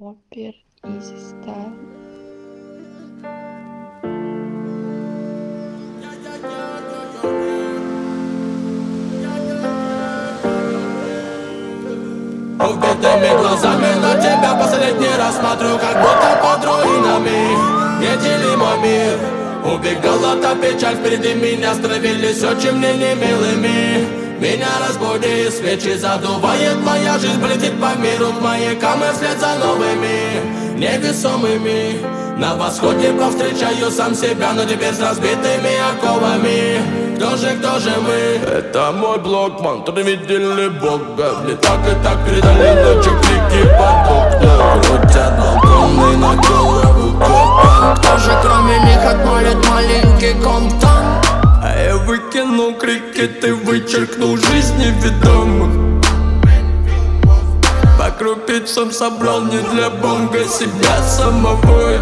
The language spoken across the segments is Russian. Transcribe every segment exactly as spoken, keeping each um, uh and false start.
Опер Easy Style. Убитыми глазами на тебя последний раз смотрю, как будто под руинами неделимый мир. Убегала та печаль, впереди меня становились очень мне немилыми. Меня разбуди, свечи задувает, моя жизнь полетит по миру к маякам и вслед за новыми невесомыми. На восходе повстречаю сам себя, но теперь с разбитыми оковами. Кто же, кто же мы? Это мой блог, мантры видели Бога. Мне так и так передали ночью крики под окна. Крутят балконы на голову копа. Кто же кроме них отмолит маленький контент? А я выкинул крики, ты вычеркнул жизни ведомых. По крупицам собрал не для бонга себя самого.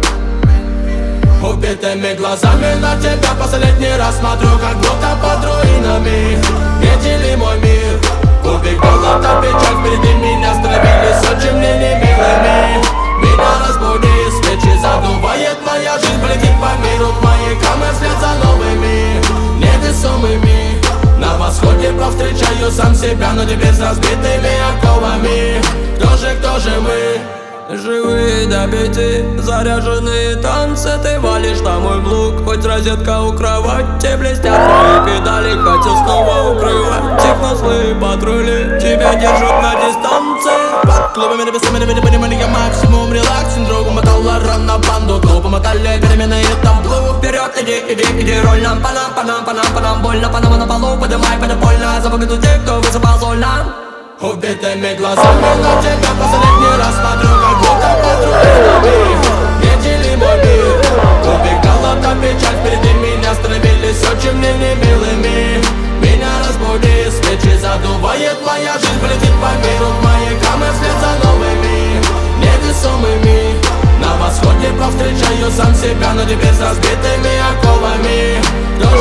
Убитыми глазами на тебя последний раз смотрю, как будто под руинами неделимый мир. Убегала та печаль, впереди меня становились очень мне немилыми. Меня разбуди, свечи задувает, моя жизнь полетит по миру к маякам и вслед за новыми невесомыми. На восходе повстречаю сам себя, но теперь с разбитыми оковами. Кто же, кто же мы? Живые до пяти, заряженные танцы. Ты валишь на мой блок, хоть розетка у кровати. Блестят мои педали, хотел снова укрывать их, но злые патрули тебя держат на дистанции. Под клубами небесами не понимали я максимум релакс. Синдром мотала ран на банду, клубы мотали перемены и тамплу. Вперед, иди, иди, иди, роль нам, по нам, по нам, по нам, по нам. Больно, по нам на полу, подымай, подопольно. Запугнут тех, кто высыпал соль нам. Убитыми глазами на тебя последний раз смотрю, как будто под руинами неделимый мир. Убегала та печаль, впереди меня становились очень мне немилыми. Меня разбуди, свечи задувает, моя жизнь полетит по миру к маякам и вслед за новыми невесомыми. На восходе повстречаю сам себя, но теперь с разбитыми оковами. Кто